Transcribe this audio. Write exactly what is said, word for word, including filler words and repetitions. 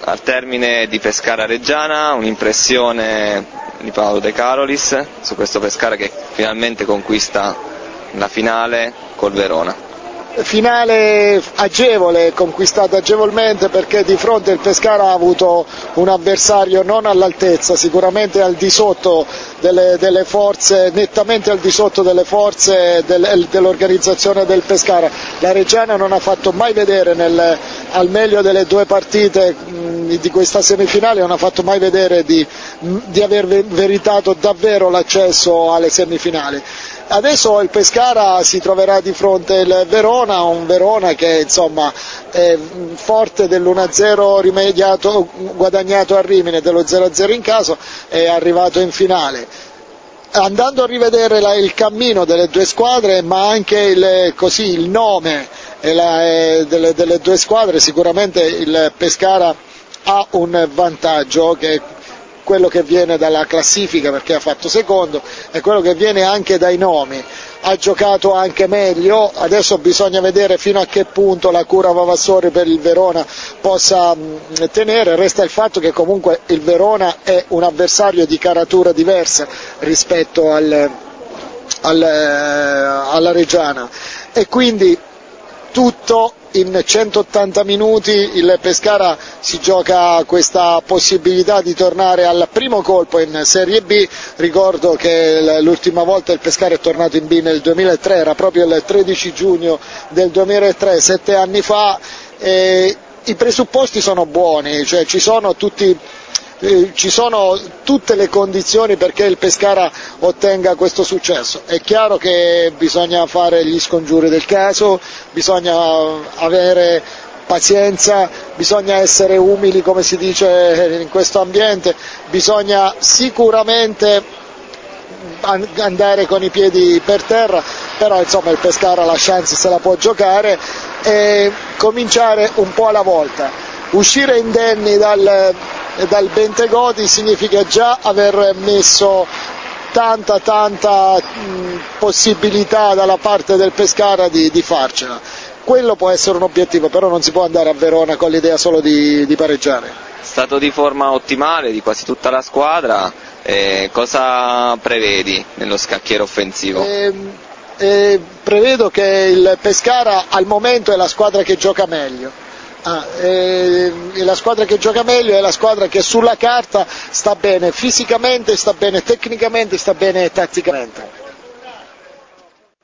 al termine di Pescara-Reggiana, un'impressione di Paolo De Carolis su questo Pescara che finalmente conquista la finale col Verona. Finale agevole, conquistata agevolmente, perché di fronte il Pescara ha avuto un avversario non all'altezza, sicuramente al di sotto delle, delle forze, nettamente al di sotto delle forze del, dell'organizzazione del Pescara. La Reggiana non ha fatto mai vedere nel, al meglio delle due partite mh, di questa semifinale, non ha fatto mai vedere di, di aver meritato davvero l'accesso alle semifinali. Adesso il Pescara si troverà di fronte il Verona, un Verona che insomma è forte dell'uno a zero rimediato, guadagnato a Rimini e dello zero a zero in casa, è arrivato in finale. Andando a rivedere la, il cammino delle due squadre, ma anche il, così, il nome e la, eh, delle, delle due squadre, sicuramente il Pescara ha un vantaggio che è quello che viene dalla classifica, perché ha fatto secondo, e quello che viene anche dai nomi. Ha giocato anche meglio, adesso bisogna vedere fino a che punto la cura Vavassori per il Verona possa mh, tenere. Resta il fatto che comunque il Verona è un avversario di caratura diversa rispetto al, al, eh, alla Reggiana, e quindi tutto in centottanta minuti il Pescara si gioca questa possibilità di tornare al primo colpo in Serie B. Ricordo che l'ultima volta il Pescara è tornato in B nel duemilatré, era proprio il tredici giugno del duemilatré, sette anni fa, e i presupposti sono buoni, cioè ci sono tutti Eh, ci sono tutte le condizioni perché il Pescara ottenga questo successo. È chiaro che bisogna fare gli scongiuri del caso, bisogna avere pazienza, bisogna essere umili, come si dice in questo ambiente, bisogna sicuramente andare con i piedi per terra, però insomma il Pescara la chance se la può giocare e cominciare un po' alla volta. Uscire indenni dal dal Bentegodi significa già aver messo tanta tanta mh, possibilità dalla parte del Pescara di, di farcela. Quello può essere un obiettivo, però non si può andare a Verona con l'idea solo di, di pareggiare. Stato di forma ottimale di quasi tutta la squadra, eh, cosa prevedi nello scacchiere offensivo? E, e prevedo che il Pescara al momento è la squadra che gioca meglio. Ah, eh, la squadra che gioca meglio è la squadra che sulla carta sta bene fisicamente, sta bene tecnicamente, sta bene tatticamente.